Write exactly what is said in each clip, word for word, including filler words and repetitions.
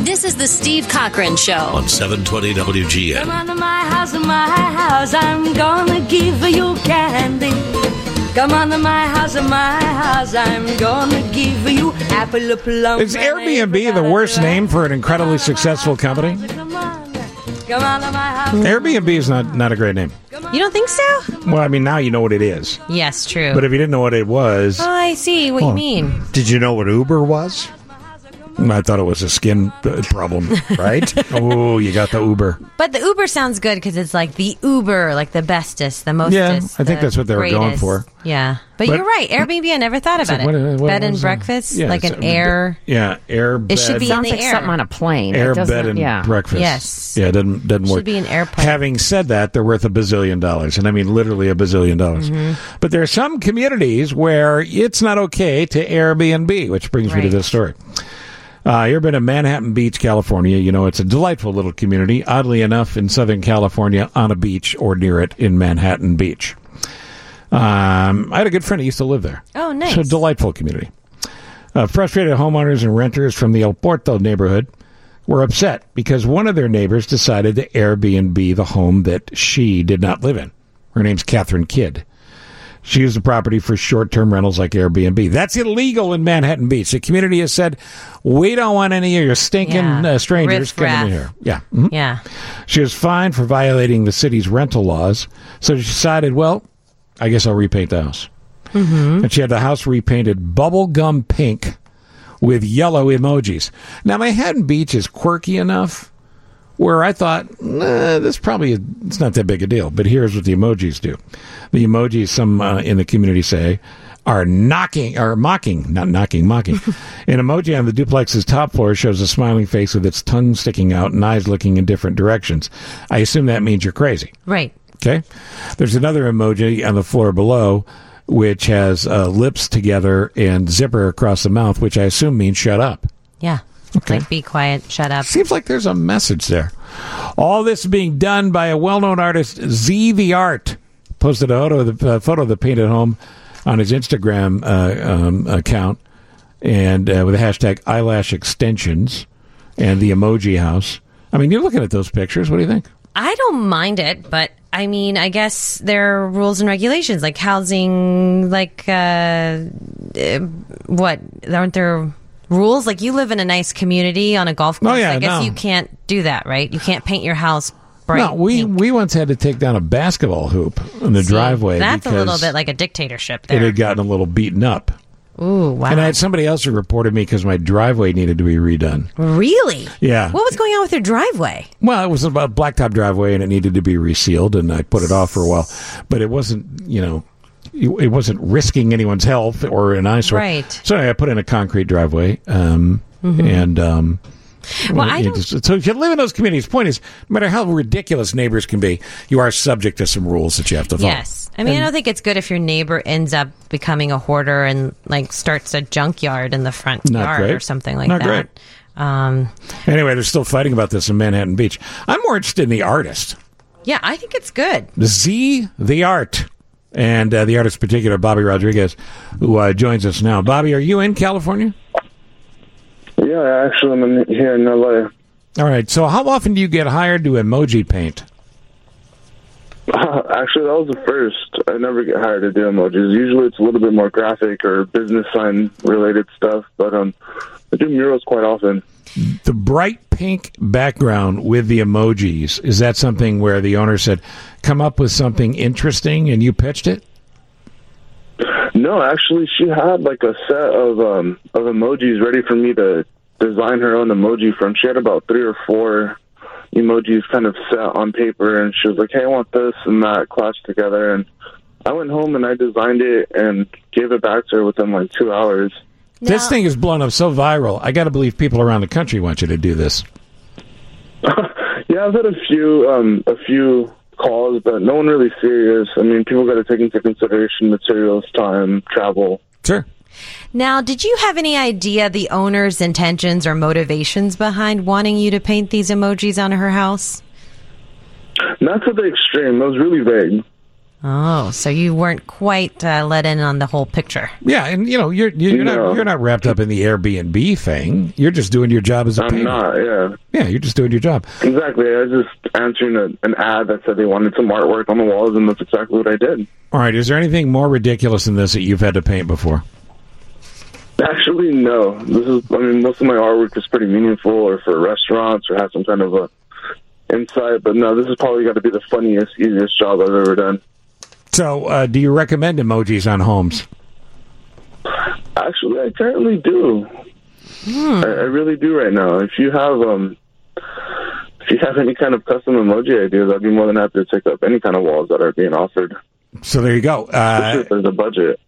This is the Steve Cochran Show on seven twenty W G N. Come on to my house, my house, I'm gonna give you candy. Come on to my house, my house, I'm gonna give you apple, plum. Is Airbnb the worst name for an incredibly successful company? Come on, come on to my house. Airbnb is not, not a great name. You don't think so? Well, I mean, now you know what it is. Yes, true. But if you didn't know what it was... Oh, I see what Oh. you mean. Did you know what Uber was? I thought it was a skin uh, problem. Right? Oh, you got the Uber. But the Uber sounds good because it's like the Uber, like the bestest, the mostest. Yeah, I think the that's what they were going greatest. for. Yeah. But, But- you're right. Airbnb, I never thought about What- it. what- bed what and was that? breakfast, Yeah, like it's an a- air. Yeah, air bed. It should be in Sounds the like air. something on a plane. Air It doesn't- bed and yeah. breakfast. Yes. Yeah, it doesn't, doesn't Should work. be an airplane. Having said that, they're worth a bazillion dollars. And I mean literally a bazillion dollars. Mm-hmm. But there are some communities where it's not okay to Airbnb, which brings me to Right. this story. Uh, you've been to Manhattan Beach, California. You know, it's a delightful little community, oddly enough, in Southern California, on a beach or near it in Manhattan Beach. Um, I had a good friend who used to live there. Oh, nice. It's a delightful community. Uh, frustrated homeowners and renters from the El Porto neighborhood were upset because one of their neighbors decided to Airbnb the home that she did not live in. Her name's Catherine Kidd. She used the property for short-term rentals like Airbnb. That's illegal in Manhattan Beach. The community has said, we don't want any of your stinking Yeah. uh, strangers coming in Riff-raff. here. Yeah. Mhm. Yeah. She was fined for violating the city's rental laws, so she decided, well, I guess I'll repaint the house. Mm-hmm. And she had the house repainted bubblegum pink with yellow emojis. Now, Manhattan Beach is quirky enough where I thought, nah, this probably it's not that big a deal. But here's what the emojis do. The emojis, some uh, in the community say, are knocking, or mocking, not knocking, mocking. An emoji on the duplex's top floor shows a smiling face with its tongue sticking out and eyes looking in different directions. I assume that means you're crazy. Right. Okay. There's another emoji on the floor below, which has uh, lips together and zipper across the mouth, which I assume means shut up. Yeah. Okay. Like, be quiet, shut up. Seems like there's a message there. All this being done by a well-known artist, Z the Art. Posted a photo of the, uh, photo of the painted home on his Instagram uh, um, account, and uh, with the hashtag eyelash extensions and the emoji house. I mean, you're looking at those pictures. What do you think? I don't mind it, but I mean, I guess there are rules and regulations, like housing, like, uh, uh, what? Aren't there rules? Like, you live in a nice community on a golf course. Oh, yeah, I guess no. you can't do that, right? You can't paint your house bright No, we, pink. we once had to take down a basketball hoop in the See, driveway That's a because little bit like a dictatorship it there. had gotten a little beaten up. Ooh, wow. And I had somebody else who reported me because my driveway needed to be redone. Really? Yeah. What was going on with your driveway? Well, it was a blacktop driveway, and it needed to be resealed, and I put it off for a while. But it wasn't, you know, it it wasn't risking anyone's health or an eyesore. Right. So I put in a concrete driveway, um, and um, Well, I you don't- just- so if you live in those communities, point is, no matter how ridiculous neighbors can be, you are subject to some rules that you have to follow. Yes. I mean, I don't think it's good if your neighbor ends up becoming a hoarder and, like, starts a junkyard in the front Not yard great. or something like Not that. great. Um, Anyway, they're still fighting about this in Manhattan Beach. I'm more interested in the artist. yeah, I think it's good. Z the Art. And uh, the artist in particular, Bobby Rodriguez, who uh, joins us now. Bobby, are you in California? Yeah, actually, I'm in, here in L A. All right. So how often do you get hired to emoji paint? Actually, that was the first. I never get hired to do emojis. Usually it's a little bit more graphic or business sign related stuff, but um, I do murals quite often. The bright pink background with the emojis, is that something where the owner said, come up with something interesting and you pitched it? No, actually, she had like a set of um, of emojis ready for me to design her own emoji from. She had about three or four emojis kind of set on paper, and she was like, hey, I want this and that clashed together. And I went home and I designed it and gave it back to her within like two hours. This Now- thing is blown up so viral. I got to believe people around the country want you to do this. Yeah, I've had a few um, a few calls, but no one really serious. I mean, people got to take into consideration materials, time, travel. Sure. Now, did you have any idea the owner's intentions or motivations behind wanting you to paint these emojis on her house? Not to the extreme. It was really vague. Oh, so you weren't quite uh, let in on the whole picture. Yeah, and you know you're you're No. not you're not wrapped up in the Airbnb thing. You're just doing your job as a I'm painter. not, yeah. Yeah, you're just doing your job. Exactly. I was just answering a, an ad that said they wanted some artwork on the walls, and that's exactly what I did. All right. Is there anything more ridiculous than this that you've had to paint before? Actually, no. This is, I mean, most of my artwork is pretty meaningful or for restaurants or has some kind of a insight, but no, this has probably got to be the funniest, easiest job I've ever done. So, uh, do you recommend emojis on homes? Actually, I currently do. Hmm. I, I really do right now. If you have um, if you have any kind of custom emoji ideas, I'd be more than happy to take up any kind of walls that are being offered. So there you go. Especially Uh, if there's a budget.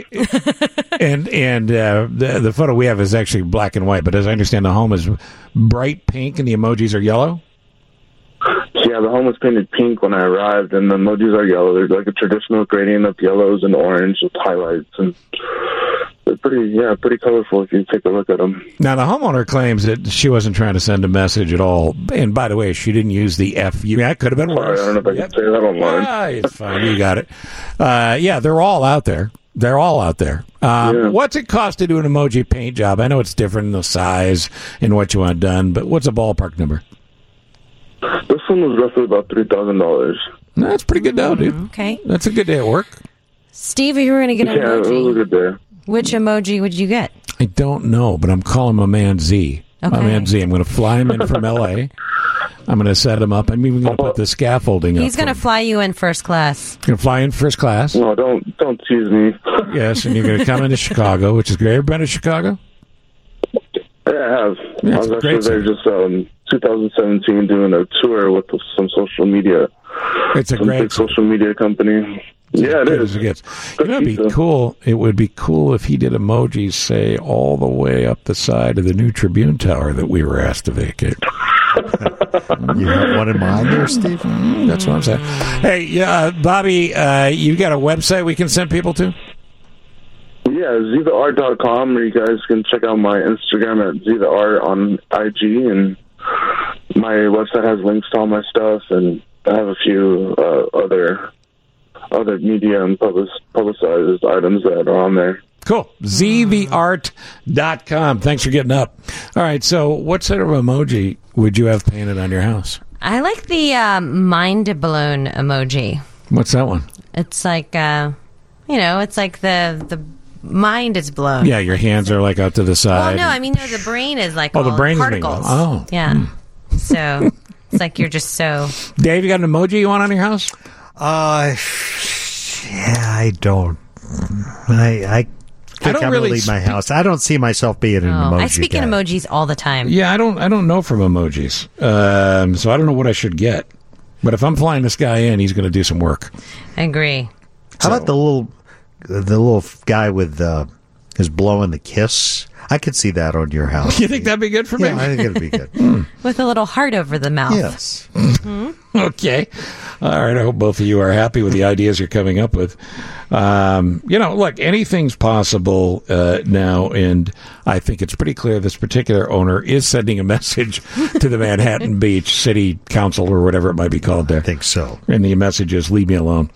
and and uh, the the photo we have is actually black and white, but as I understand, the home is bright pink and the emojis are yellow. Yeah, the home was painted pink when I arrived, and the emojis are yellow. They're like a traditional gradient of yellows and orange with highlights, and they're pretty, yeah, pretty colorful if you take a look at them. Now, the homeowner claims that she wasn't trying to send a message at all. And by the way, she didn't use the F U. That could have been Sorry, worse. I don't know if I Yep. can say that online. Ah, it's fine. You got it. Uh, yeah, they're all out there. They're all out there. Um, Yeah. What's it cost to do an emoji paint job? I know it's different in the size and what you want done, but what's a ballpark number? This one was roughly about three thousand dollars. That's pretty good dough, dude. Okay. That's a good day at work. Steve, if you were going to get an Yeah, it was a emoji, good day. which emoji would you get? I don't know, but I'm calling my man Z. My Okay. man Z. I'm going to fly him in from L A. I'm going to set him up. I'm even going to put the scaffolding up. He's going to fly you in first class. Going to fly in first class. No, don't don't tease me. Yes, and you're going to come into Chicago, which is great. Ever been to Chicago? Yeah, I have. Yeah, I it's was a actually great there city. just um, twenty seventeen doing a tour with some social media. It's a some great big social media company. Yeah, it Good is. as it gets. You know, it'd be pizza. cool. It would be cool if he did emojis, say, all the way up the side of the new Tribune Tower that we were asked to vacate. You have one in mind there, Steve? That's what I'm saying. Hey, yeah, uh, Bobby, uh, you got a website we can send people to? Yeah, z the art dot com, or you guys can check out my Instagram at z the art on I G, and my website has links to all my stuff, and I have a few uh, other other media and public, publicized items that are on there. Cool. z the art dot com. Thanks for getting up. All right, so what sort of emoji would you have painted on your house? I like the um, mind blown emoji. What's that one? It's like, uh, you know, it's like the the mind is blown. Yeah, your hands are like out to the Well, side. no, I mean, no, the brain is like Oh, the all brain is being particles. blown. Oh. Yeah. So it's like you're just so. Dave, you got an emoji you want on your house? Uh, yeah, I don't. I I think don't I'm really gonna leave my speak- house. I don't see myself being an Oh, emoji I speak guy. in emojis all the time. Yeah, I don't. I don't know from emojis, um, so I don't know what I should get. But if I'm flying this guy in, he's going to do some work. I agree. How about the little the little guy with uh, is blowing the kiss? I could see that on your house. You think that'd be good for me? Yeah, I think it'd be good. With a little heart over the mouth. Yes. Okay. All right. I hope both of you are happy with the ideas you're coming up with. Um, you know, look, anything's possible uh, now, and I think it's pretty clear this particular owner is sending a message to the Manhattan Beach City Council or whatever it might be called there. I think so. And the message is, leave me alone.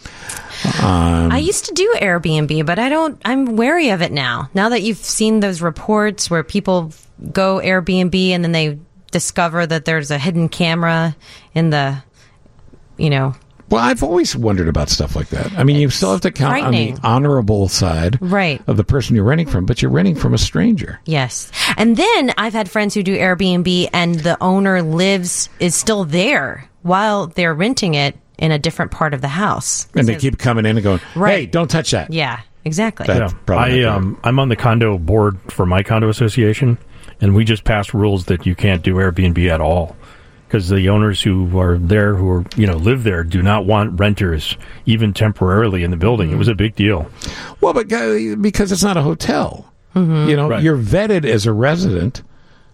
Um, I used to do Airbnb, but I don't. I'm wary of it now. Now that you've seen those reports where people go Airbnb and then they discover that there's a hidden camera in the, you know, Well, I've always wondered about stuff like that. I mean, you still have to count on frightening. the honorable side Right. of the person you're renting from, but you're renting from a stranger. yes. And then I've had friends who do Airbnb and the owner lives is still there while they're renting it in a different part of the house. And they So- keep coming in and going, hey, Right. don't touch that. Yeah, exactly. That- Yeah, probably I not um I'm on the condo board for my condo association, and we just passed rules that you can't do Airbnb at all because the owners who are there, who are you know live there, do not want renters even temporarily in the building. It was a big deal. Well, but uh, because it's not a hotel. Mm-hmm. You know, Right. you're vetted as a resident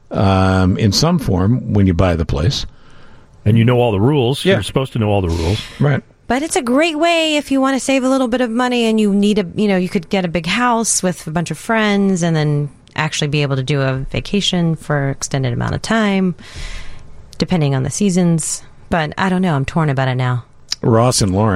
um, in some form when you buy the place. And you know all the rules. Yeah. You're supposed to know all the rules. Right. But it's a great way if you want to save a little bit of money and you need a, you know, you could get a big house with a bunch of friends and then actually be able to do a vacation for extended amount of time, depending on the seasons. But I don't know. I'm torn about it now. Ross and Lauren,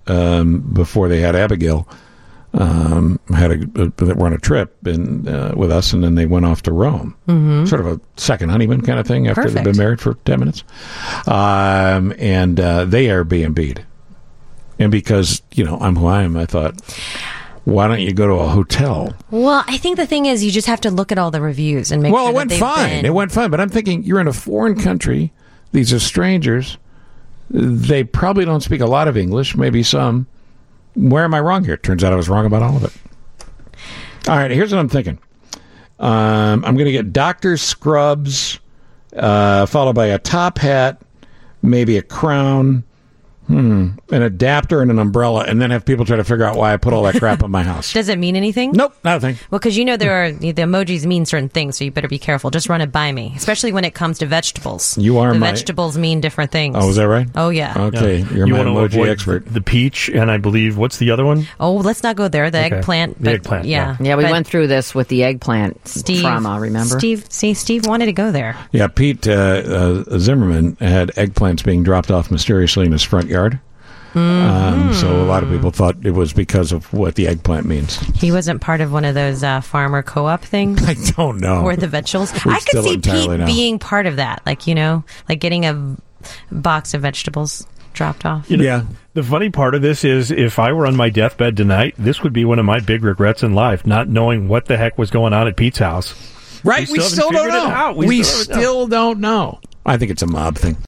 um, before they had Abigail. Um, had a, a were on a trip in, uh, with us, and then they went off to Rome. Mm-hmm. Sort of a second honeymoon kind of thing after Perfect. they've been married for ten minutes. Um, and uh, they Airbnb'd. And because, you know, I'm who I am, I thought, why don't you go to a hotel? Well, I think the thing is, you just have to look at all the reviews and make well, sure it went that they've fine. been- It went fine. But I'm thinking, you're in a foreign country. These are strangers. They probably don't speak a lot of English, maybe some. Where am I wrong here? Turns out I was wrong about all of it. All right, here's what I'm thinking. Um, I'm going to get doctor scrubs, uh, followed by a top hat, maybe a crown, hmm, an adapter, and an umbrella, and then have people try to figure out why I put all that crap on my house. Does it mean anything? Nope, not a thing. Well, because you know there are the emojis mean certain things, so you better be careful. Just run it by me, especially when it comes to vegetables. You are the my- vegetables mean different things. Oh, is that right? Oh, yeah. Okay, Yeah. you're you my wanna emoji avoid expert. The, the peach, and I believe, what's the other one? Oh, let's not go there. The Okay. eggplant. The but eggplant, Yeah, yeah. Yeah, we But went through this with the eggplant Steve, trauma, remember? Steve, see, Steve wanted to go there. Yeah, Pete uh, uh, Zimmerman had eggplants being dropped off mysteriously in his front yard. Um, so a lot of people thought it was because of what the eggplant means. He wasn't part of one of those uh, farmer co-op things. I don't know. Where the vegetables. We I could still see entirely Pete know. being part of that. Like, you know, like getting a box of vegetables dropped off. You know, Yeah. The funny part of this is, if I were on my deathbed tonight, this would be one of my big regrets in life, not knowing what the heck was going on at Pete's house. Right? We We still still, haven't don't figured it know. out. We, We still haven't- still don't know. I think it's a mob thing.